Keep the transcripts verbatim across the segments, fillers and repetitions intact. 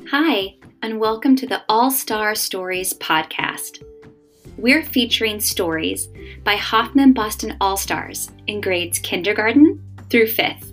Hi, and welcome to the All-Star Stories podcast. We're featuring stories by Hoffman Boston All-Stars in grades kindergarten through fifth.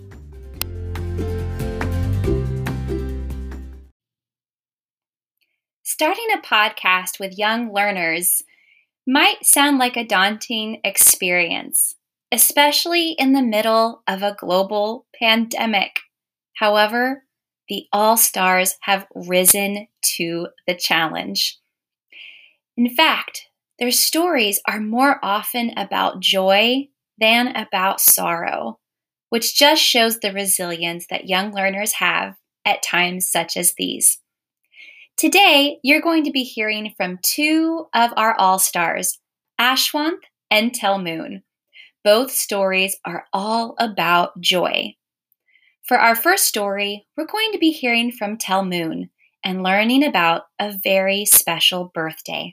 Starting a podcast with young learners might sound like a daunting experience, especially in the middle of a global pandemic. However, the All-Stars have risen to the challenge. In fact, their stories are more often about joy than about sorrow, which just shows the resilience that young learners have at times such as these. Today, you're going to be hearing from two of our All-Stars, Ashwanth and Telmoon. Both stories are all about joy. For our first story, we're going to be hearing from Telmoon and learning about a very special birthday.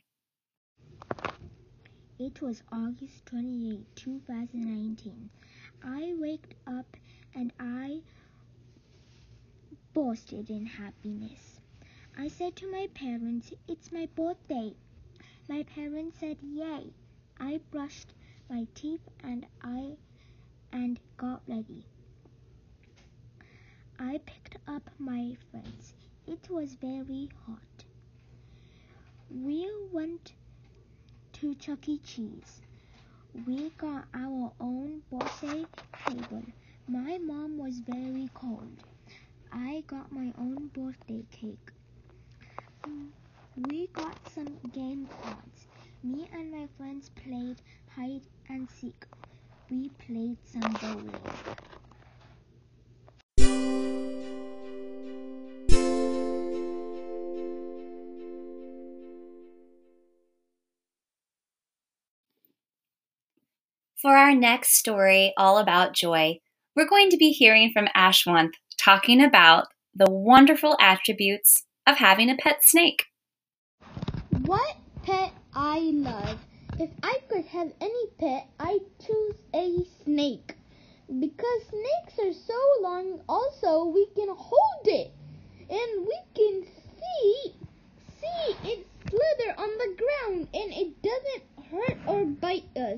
It was August twenty-eighth, two thousand nineteen. I waked up and I boasted in happiness. I said to my parents, "It's my birthday." My parents said, "Yay." I brushed my teeth and I and got ready. I picked up my friends. It was very hot. We went to Chuck E. Cheese. We got our own birthday table. My mom was very cold. I got my own birthday cake. We got some game cards. Me and my friends played hide and seek. We played some bowling. For our next story, all about joy, we're going to be hearing from Ashwanth talking about the wonderful attributes of having a pet snake. What pet I love. If I could have any pet, I'd choose a snake. Because snakes are so long, also we can hold it. And we can see, see it slither on the ground and it doesn't hurt or bite us.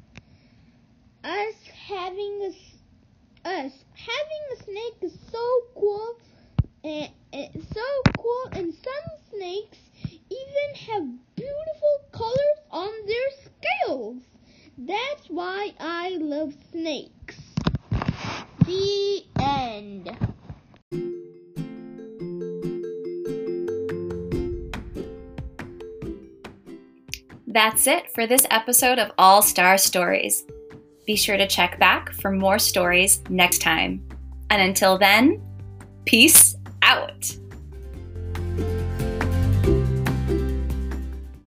Us having a, us having a snake is so cool. And it's so cool, and some snakes even have beautiful colors on their scales. That's why I love snakes. The end. That's it for this episode of All-Star Stories. Be sure to check back for more stories next time. And until then, peace out.